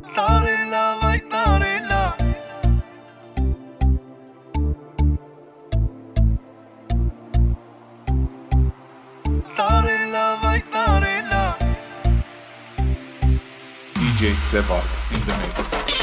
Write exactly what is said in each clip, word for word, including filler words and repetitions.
Tarela, vai tarela. Tarela, vai tarela. D J Sevak in the mix.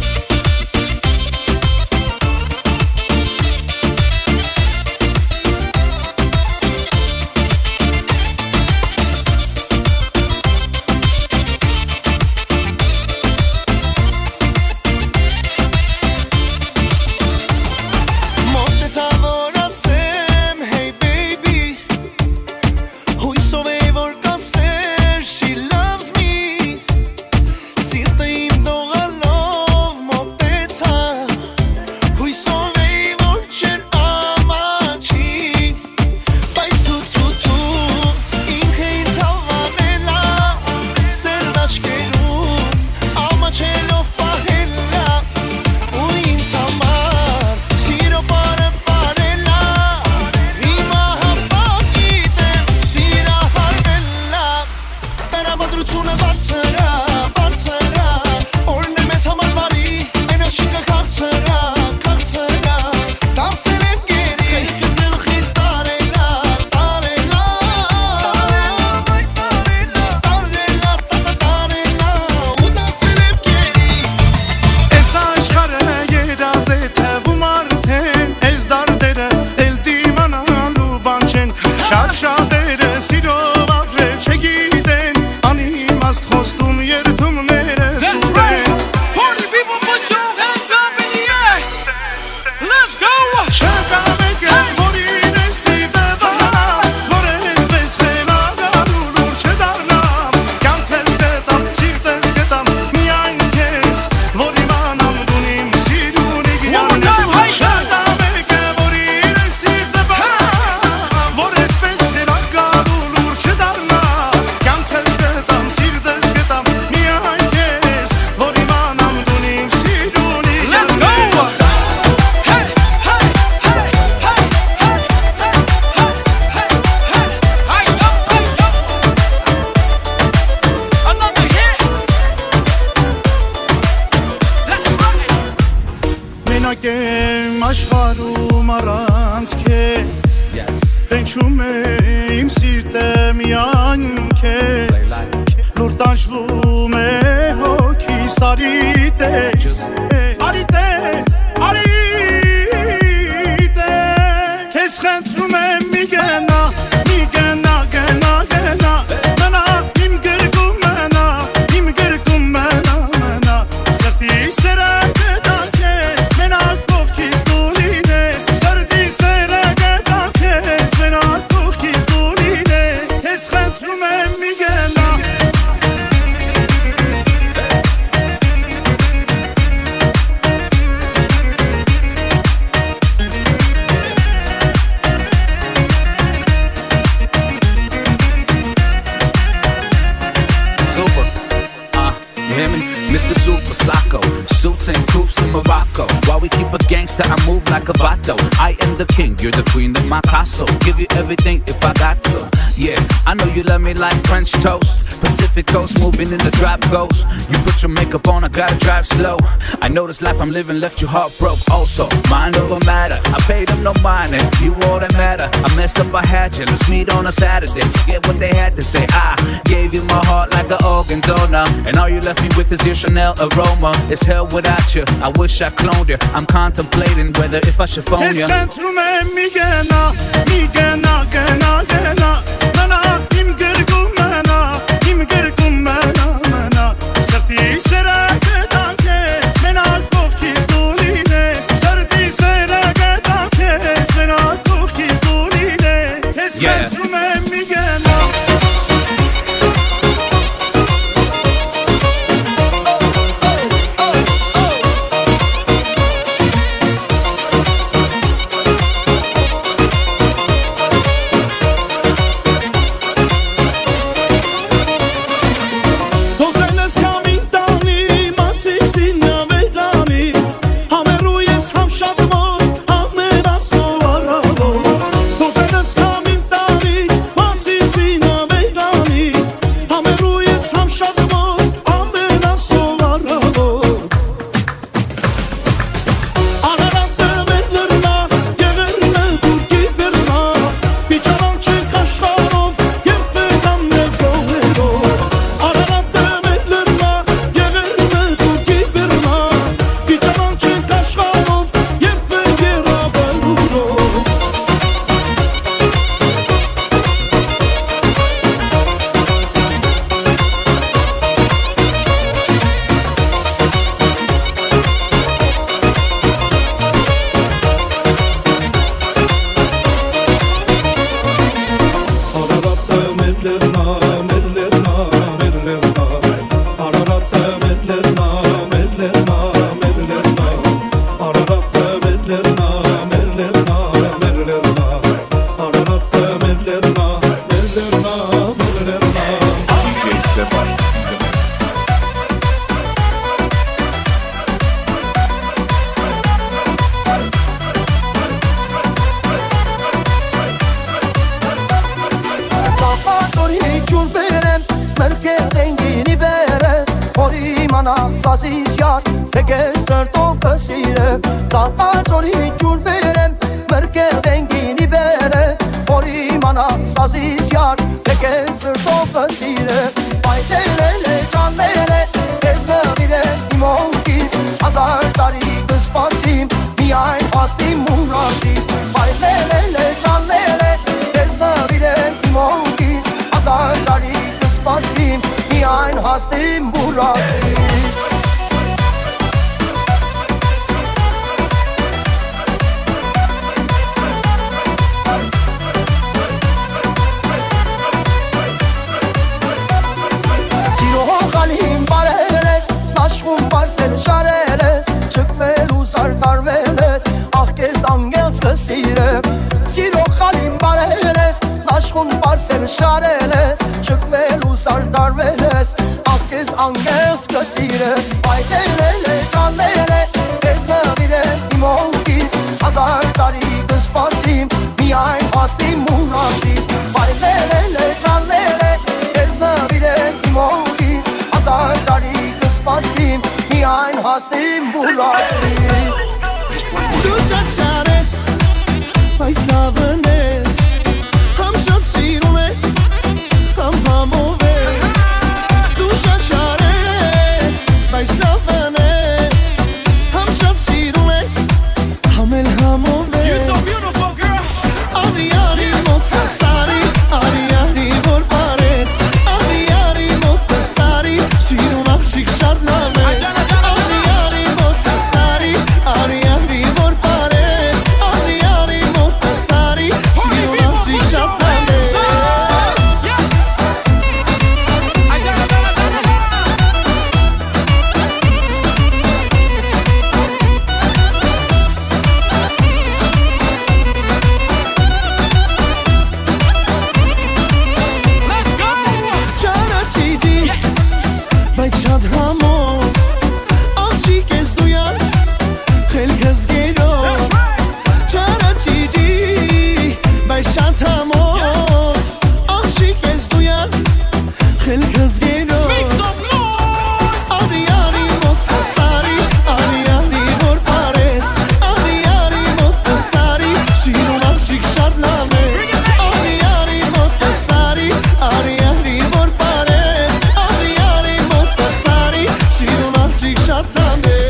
I know this life I'm living left you heartbroken. Also, mind over matter. I paid them no mind, and you all that matter. I messed up, I had you. Let's meet on a Saturday. Forget what they had to say. I gave you my heart like an organ donor, and all you left me with is your Chanel aroma. It's hell without you. I wish I cloned you. I'm contemplating whether if I should phone you. Yeah. sazից յար Թե կես սրտովը սիրը Ծաղացորի ջուր բերեմ Մրկեղ դենգինի բերը Որ իմանա սազից յար Թե կես սրտովը սիրը Պայտել է կանել է Կեզ նվիրեմ իմ օգիս Հազար տարի կսպասիմ Միայն հաստիմ ունասիս Պայտել է կանել է Կեզ նվիրեմ իմ օգիս Հազար տարի կսպասիմ Միայն հաստիմ ունասիս Սիրը Սիրո խալին բարել ես Աշխուն բարձել շարել ես Շկվել ու սարդարվել ես Աղկես անգեղս կսիրը Պայտել է կանել է Կեզ նվիրեմ իմ օգիս Հազար տարի կսպասիմ Միայն հաստիմ ունասիս Պայտել է կանել է Կեզ նվիրեմ իմ օգիս Հազար տարի կսպասիմ Միայն հաստիմ ունասիս Դու շատ շարես Այս լավն ես, համ շատ սիրում ես, համ համով ես Դու շատ շարես, բայց լավն ես, համ շատ սիրում ես, համ էլ համով ես Արի արի մոտը սարի, արի արի որ պարես Արի արի մոտը սարի, սիրուն աղջիկ շատ լավ ես Արի արի մոտը սարի, արի արի որ պարես Արի արի Sari, si una chicha pande. Let's go. Chana chichi, bay chad hamo. Achi kes duyan, khel kes gelo. Chana chichi. Շատ համով աղջիկ ես դու յան խելքս գելով Արի արի մոտը սարի Արի արի որ պարես Արի արի մոտը սարի Սիրուն աղջիկ շատ լավ ես Արի արի մոտը սարի Արի արի որ պարես Արի արի մոտը սարի Սիրուն աղջիկ շատ լավ ես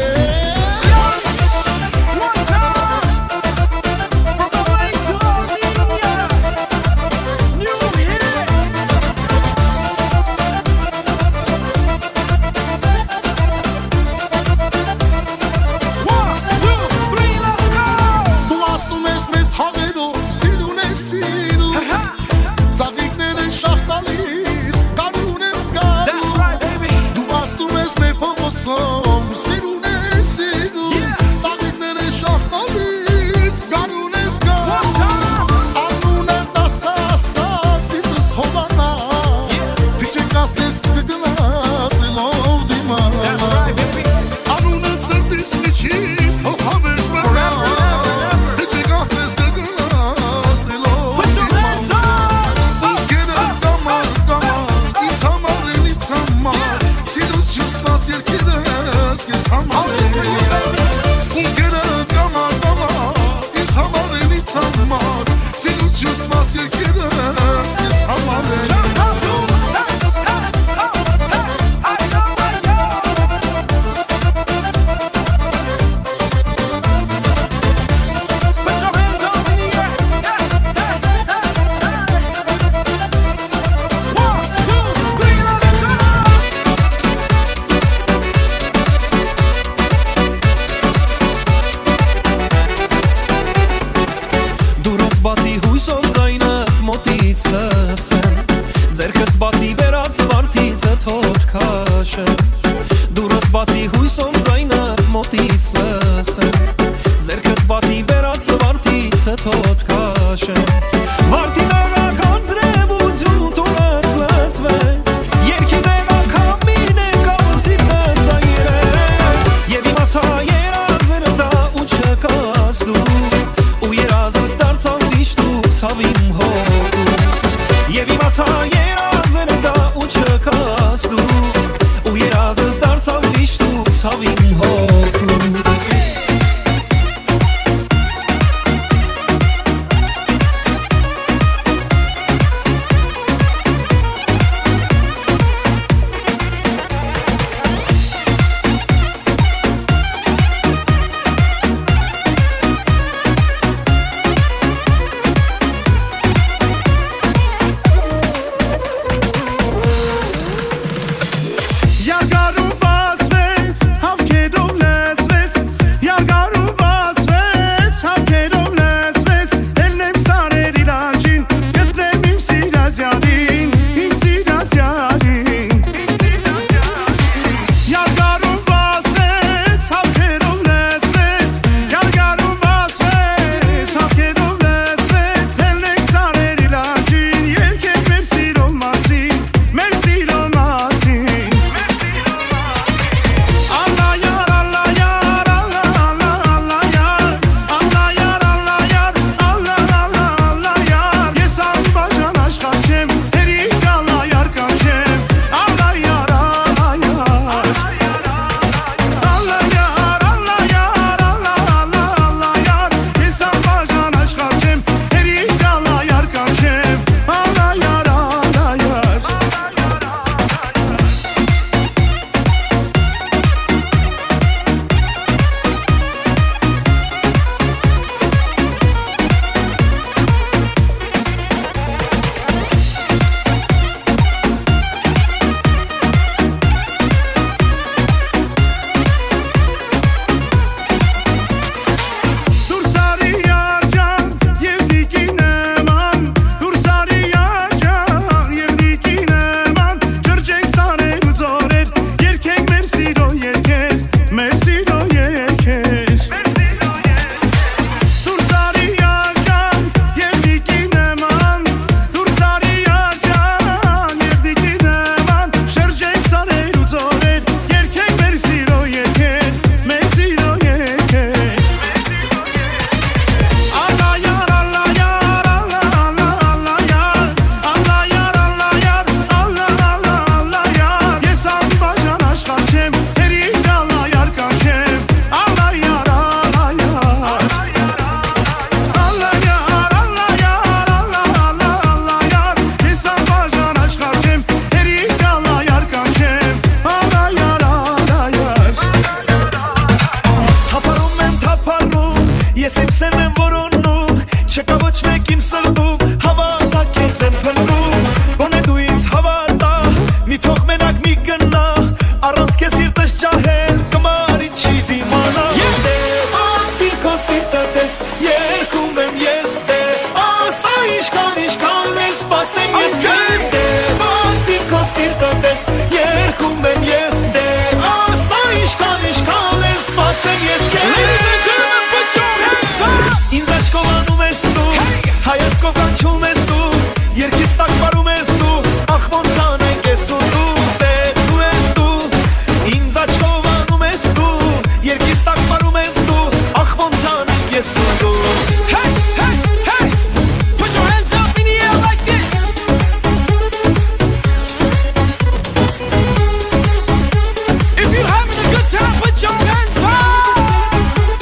Եվ իմացա երազել եմ դա ու չկաս դու Ու երազել Թող մենակ մի գնա առանց քեզ սիրտս ջահել կմարի չի դիմանա Դե ասի քո սիրտը տես երկում եմ ես Դե ասա իշքան իշքան էլ սպասեմ ես քեզ Դե ասի քո սիրտը տես երկում եմ ես Դե ասա իշքան իշքան էլ սպասեմ ես քեզ Ladies and gentlemen, put your hands up Ինձ աչքով անում ես դու Հայացքով կանչում ես դու Երկիս տակ պարում ես դու Ախ ոնց անենք ես ու դու Սեր դու ես դու Ինձ աչքով անում ես դու Երկիս տակ պարում ես դու Ախ ոնց անենք ես ու դու Hey, hey, hey Put your hands up in the air like this If you're having a good time, put your hands up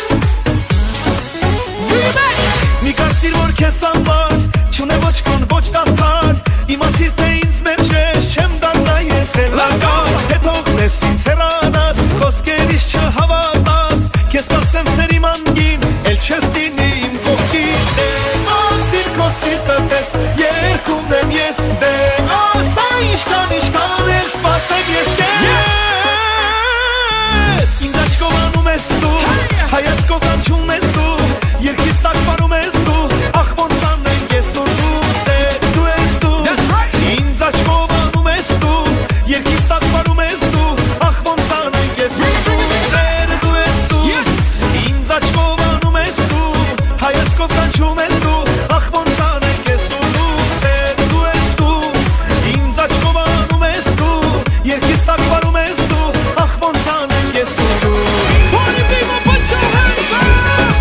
Մի կարծիր որ քեզ համար Չունե ոչ կոն ոչ դատար Իմացիր թե ինձ մերժես Չեմ դառնա ես խելական Հետո գնես ինձ հեռանաս Խոսքերիս չհավատաս Քեզ կասեմ սերի մանգին Էլ չես դինի իմ կողքին Դե ասիր քո սիրտը տես Երկում եմ ես Դե ասա իշքան իշքան էլ սպասեմ ես քեզ Ինձ աչքով անում ես դու Հայացքով կանչում ես դու Երկիս տակ պարում ես դու Ախ ոնց անենք ես ու դու Սեր դու ես դու Ինձ աչքով անում ես դու Երկիս տակ պարում ես դու Ախ ոնց անենք ես ու դու Սեր դու ես դու Ինձ աչքով անում ես դու Հայացքով կանչում ես դու Ախ ոնց անենք ես ու դու Սեր դու ես դու Ինձ աչքով անում ես դու Երկիս տակ պարում ես դու Ախ ոնց անենք ես ու դու Party people put your hands up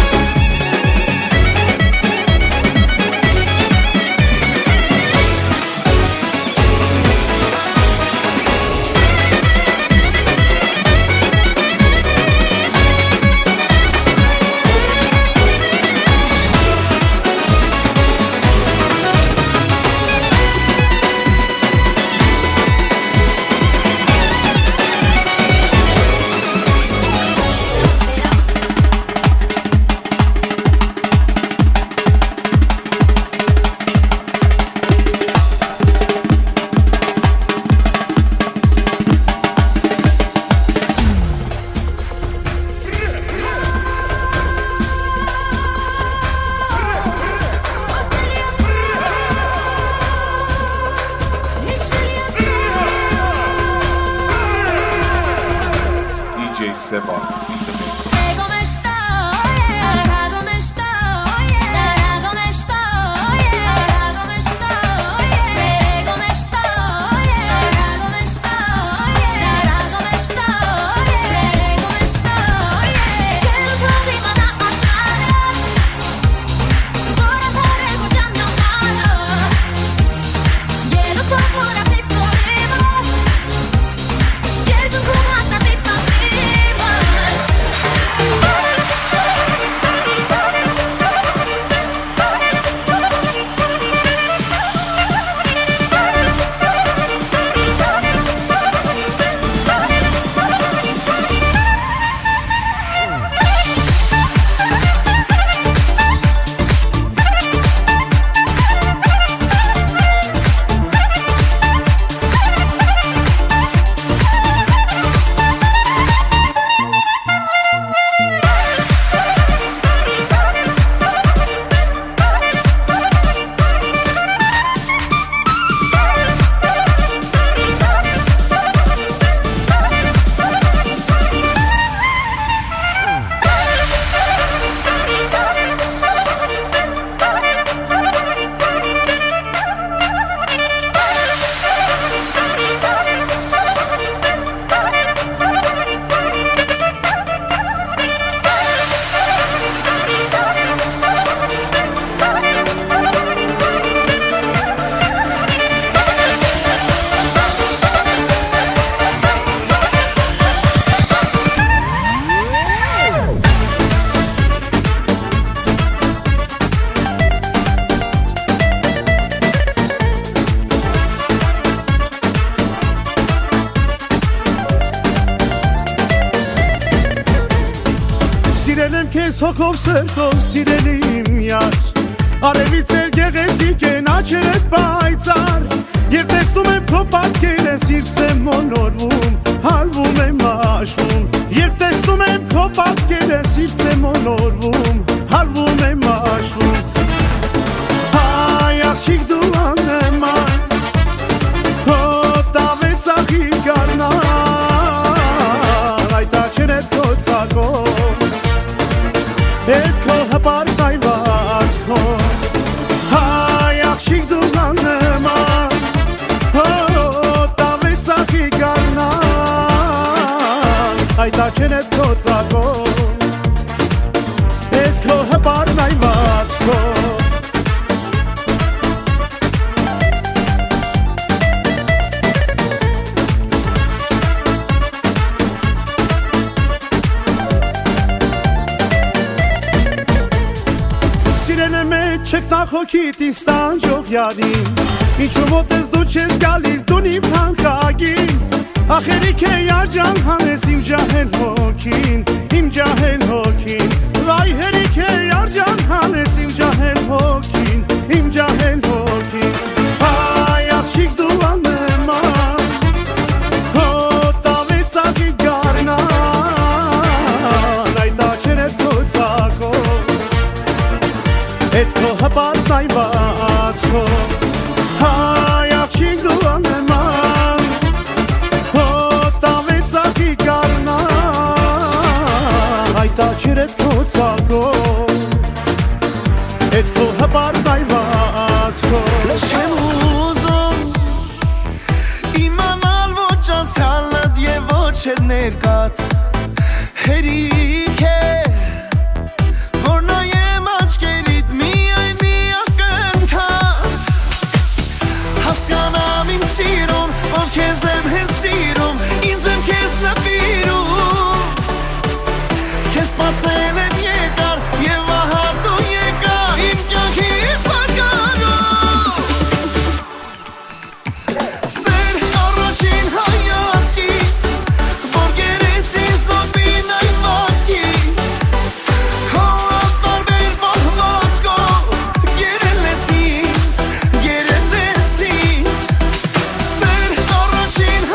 D J Seva in the mix. Սիրել եմ քեզ հոգով սրտով, սիրելի իմ յար Արևից էր գեղեցիկ են աչերդ պայծառ Երբ տեսնում եմ քո պատկերը սիրտս եմ մոլորվում, հալվում եմ մաշվում Երբ տեսնում եմ քո պատկերը սիրտս եմ մոլորվում, հալվում եմ մաշվում Հայ աղջիկ դու աննման, քո տավեցախի գարնան Այդ աչքերդ քո ծագով, էդ քո հպարտ այվածքով Հայ աղջիկ դու աննման, քո տավեցախի գարնան Այդ աչքերդ քո ծագով, էդ քո հպարտ այվածքով Չեք նախոքիտ ինձ տանջող յարին Ինչու մոտ ես դու չես գալիս դուն իմ հանքագին Ախերիք է յարջան հանես իմ ջահել հոգին Իմ ջահել հոգին Վայ հերիք է յարջան հանես իմ ջահել հոգին Իմ ջահել հոգին Հայ աղջիկ դու աննման Հո տավեցակի գարնան Այդ աչքերդ քո ծագով Էդ քո հպարտ այվածքով Հայ աղջիկ դու աննման Հո տավեցակի գարնան Այդ աչքերդ քո ծագով Էդ քո հպարտ այվածքով Չեմ ուզում իմանալ ոչ անցյալդ և ոչ էլ ներկատ Հերիք է որ նայեմ աչքերիդ միայն մի ակնթարթ Հասկանամ իմ սիրուն, որ քեզ եմ հենց սիրում Ինձ եմ քեզ նվիրում Քեզ սպասել եմ երկար և ահա դու եկա իմ կյանքի պարկարում Սեր առաջին հայացքից, որ գերեց ինձ նոպին այվածքից Քո անտարբեր պահվածքով, գերել ես ինձ, գերել ես ինձ Սեր առաջին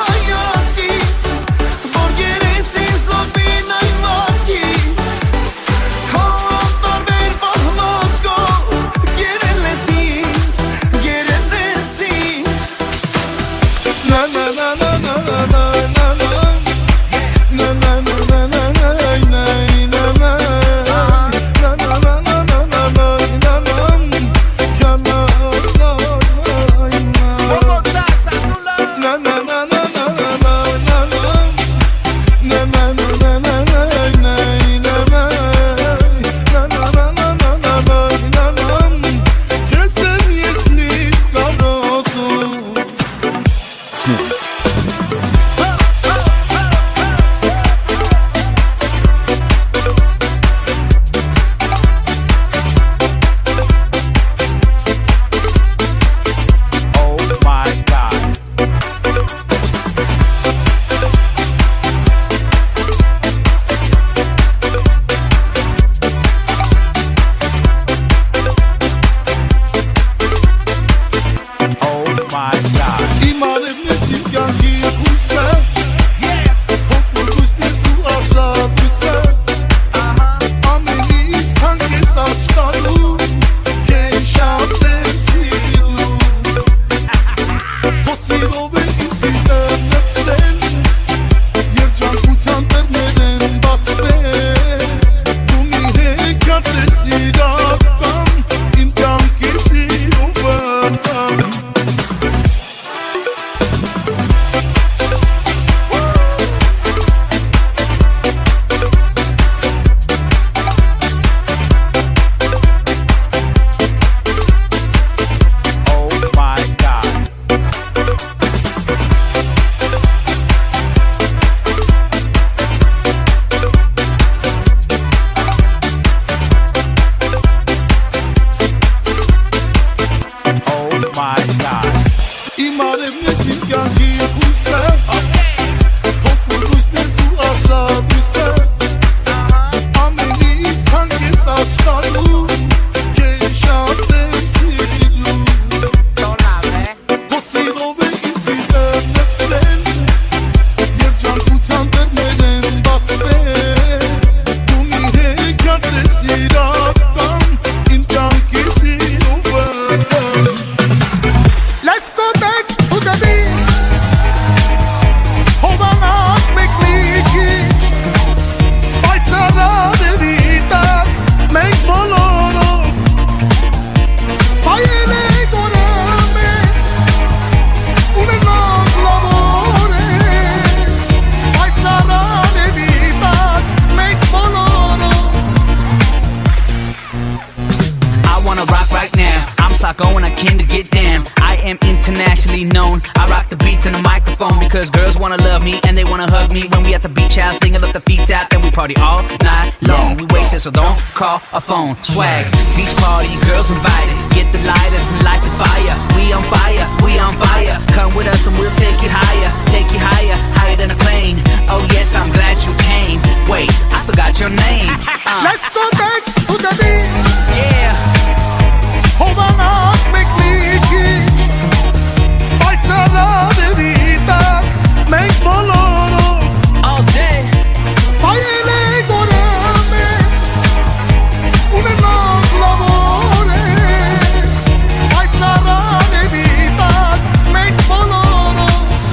the beats and the microphone, because girls wanna love me and they wanna hug me. When we at the beach house, flinging up the feet out, then we party all night long. We wasted, so don't call a phone. Swag, beach party, girls invited. Get the lighters and light the fire. We on fire, we on fire. Come with us and we'll take you higher. Take you higher, higher than a plane. Oh yes, I'm glad you came. Wait, I forgot your name. uh. Let's go back to the beach. Yeah. Hold on up, make me kitsch. Bites a lot of it up. Make boloro. All day. Paele gorame. Una noc lavore. Bites a lot of it up. Make boloro.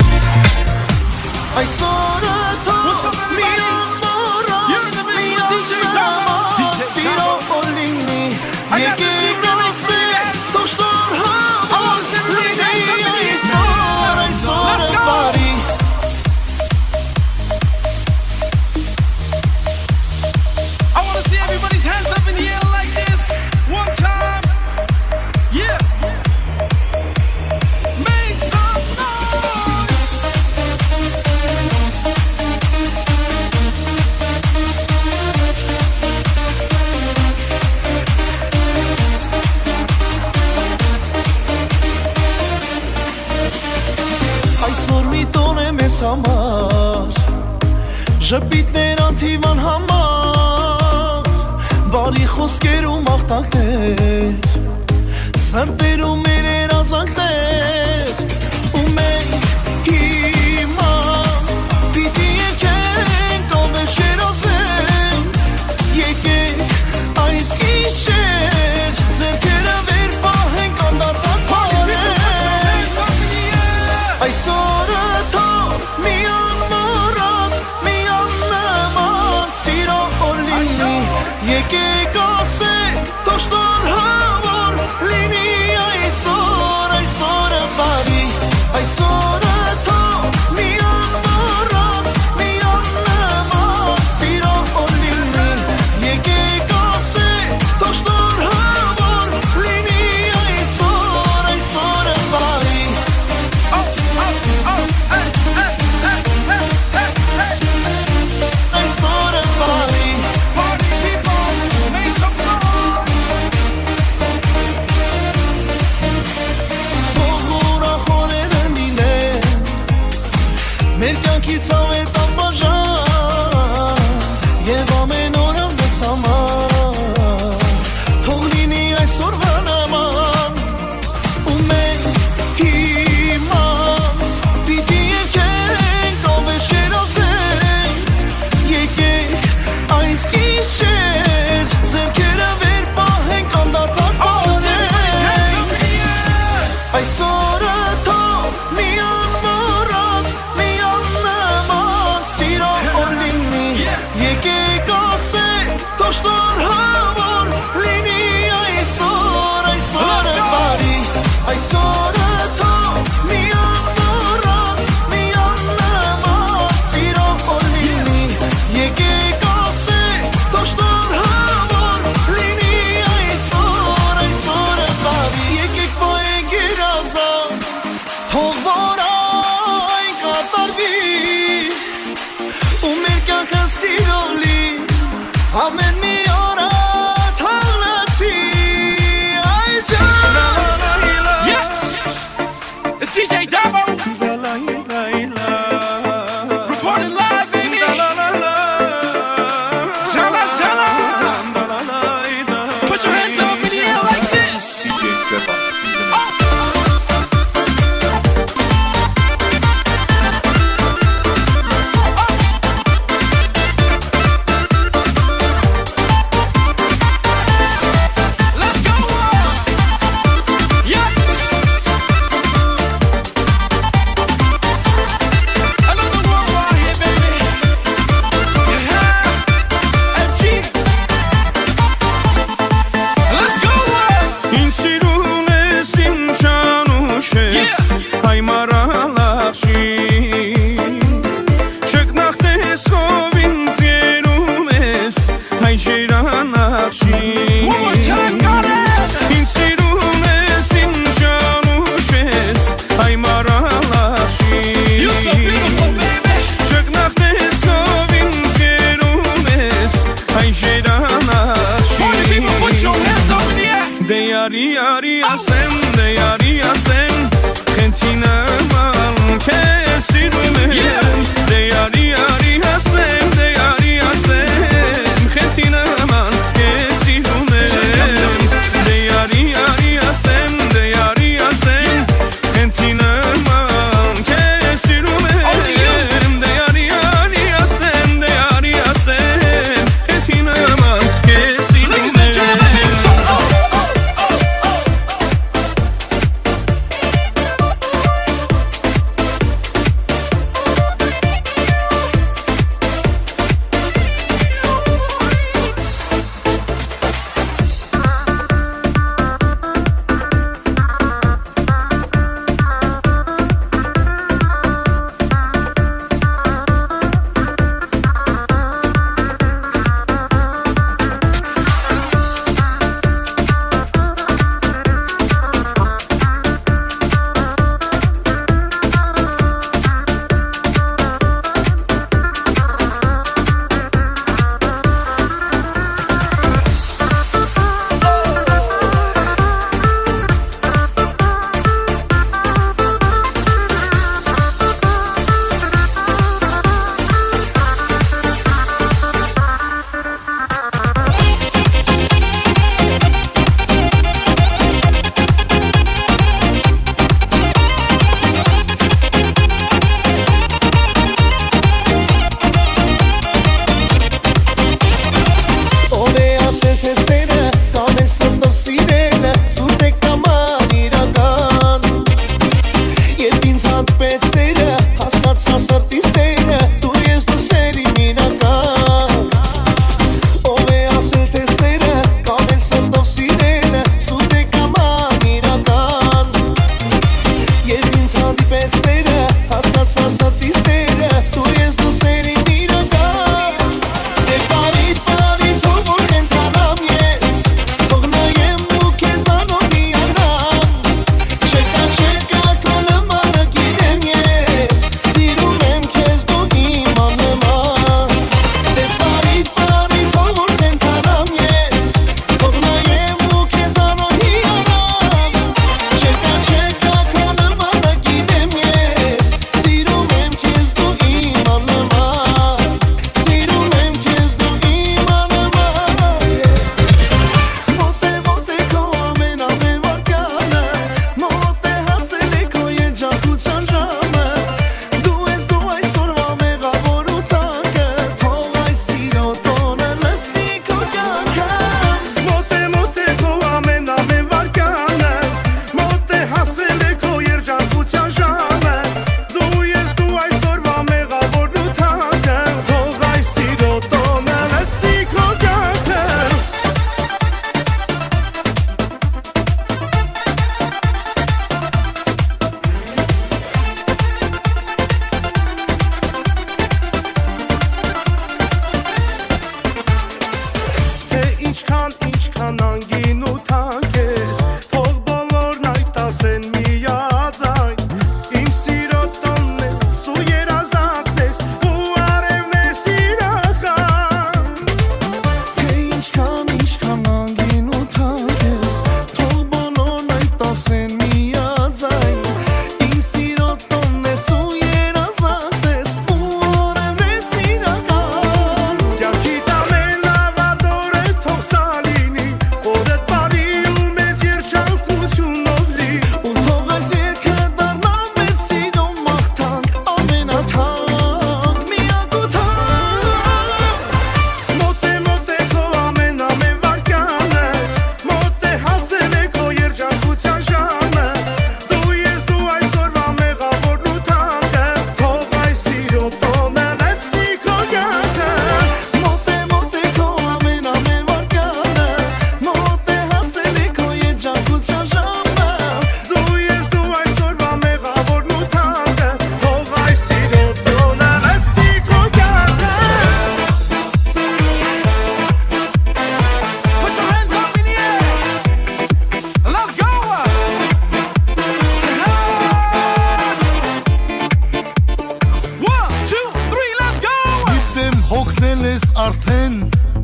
I saw the top. Me on moros. Me on moros. Siro olini. Yeah, համար Ժպիտներ անթիվան համար Բարի խոսքեր ու մաղթանքներ Սրտեր ու մեր երազանքներ Ու մենք հիմա Պիտի եկենք ամեն շերազենք Եկենք այս գիշեր Ձերքերը վեր պահենք անդադար պարենք Այսօրը Եկեք ասեք, թոշտոր հավոր լինի այսօր, այսօրը բարի, այսօրը թող մի անմոռաց, մի աննման սիրո լինի, եկեք ասեք, թոշտոր հավոր լինի այսօր, այսօրը բարի Այսօրը բարի Ցավ է տապաժան Եվ ամեն օրը մեզ համար Թող լինի այսօրվա նման Ու մենք հիմա Պիտի եկենք ամեն շերազենք Եկենք այս գիշեր Ձերքերը վեր պահենք անդադար պահենք Այսօրը թող մի անմոռաց մի Եկեք ասեք, թոշտոր հավոր լինի այսօր, այսօրը բարի Այսօրը թող մի անմոռաց, մի աննման սիրո լինի Եկեք ասեք, թոշտոր հավոր լինի այսօր, այսօրը բարի Եկեք պոենք երազան, թող որ այն կատարվի Սիրոլի ամեն մի օրա թողնացի այ ջան Yes! It's D J Davo Reporting live, baby Chala, chala Put your hands up in the air like this D J Seba One more time, got it! ես արդեն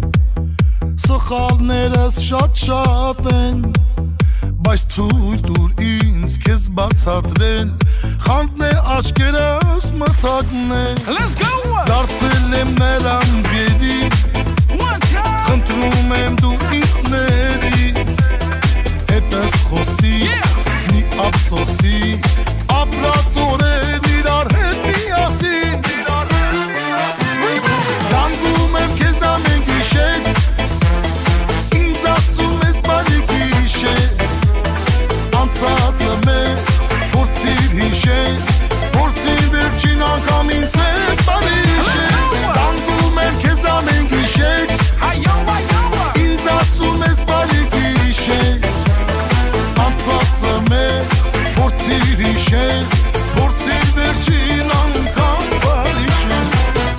սխալներս շատ-շատ են բայց թույլ տուր ինձ քեզ բացատրել խանդն է աչքերս մթակնել դարձել եմ նրան գերի խնդրում եմ դու ինձ ների հետս խոսի մի ափսոսի ապրած օրեր իրար հետ միասին Դանգում եմ քեզ ամեն գիշեր ինձ ասում ես բարի գիշեր անցածը մեր փորձիր հիշել փորձիր վերջին անգամ ինձ հետ բարի հիշել Դանգում եմ քեզ ամեն գիշեր ինձ ասում ես բարի գիշեր անցածը մեր փորձիր հիշել փորձիր վերջին անգամ բարի հիշել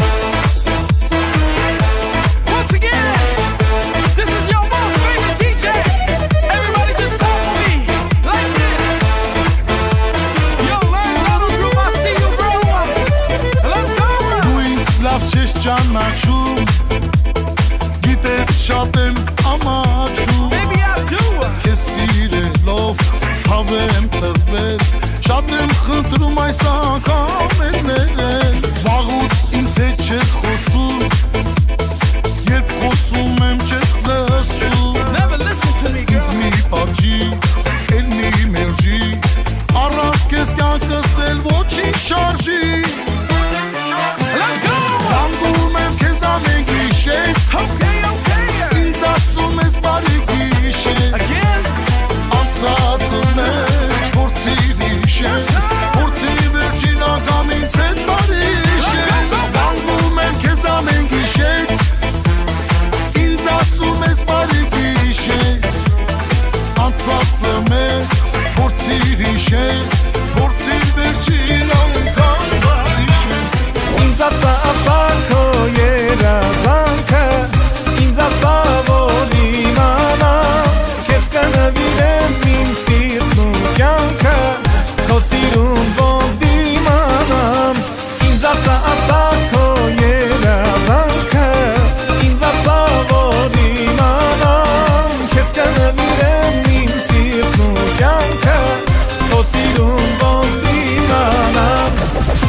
ճանաչում գիտես շատ եմ ամաչում քեզ սիրելով ցավ եմ տվել շատ եմ խնդրում այս անգամ ներել վաղուց ինձ հետ չես խոսում երբ խոսում եմ չես լսում ինձ մի պատժի էլ մի մերժի առանց քեզ կյանքս էլ ոչինչ շարժի Let's go! Դանգում եմ քեզ ամեն գիշեր ինձ ասում ես բարի գիշեր անցածը մեջ փորձիր հիշել փորձիր վերջին անգամ ինձ հետ բարի հիշել Դանգում եմ քեզ ամեն գիշեր ինձ ասում ես բարի գիշեր անցածը մեջ փորձիր հիշել փորձիր վերջին անգամ բարի հիշել Ինձ ասա ասա քո երազանքը ինձ ասա որ իմանամ քեզ կնվիրեմ իմ սիրտն ու կյանքը քո սիրուն ոնց դիմանամ ինձ ասա ասա քո երազանքը ինձ ասա որ իմանամ քեզ կնվիրեմ իմ սիրտն ու կյանքը քո սիրուն ոնց դիմանամ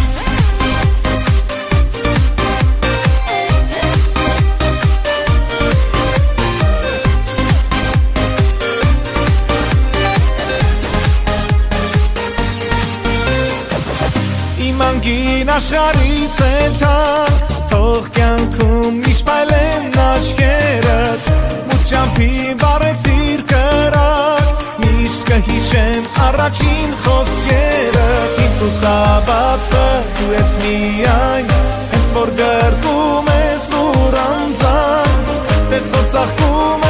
Անգին աշխարից էլ թակ թող կյանքում իշպայլեն աչքերդ մուտչամփի վարեցիր կրակ միշտ կհիշեմ առաջին խոսքերդ իմ լուսաբացը դու ես միայն հենց որ գրկում ես նուր անձան տեսնոց աղկում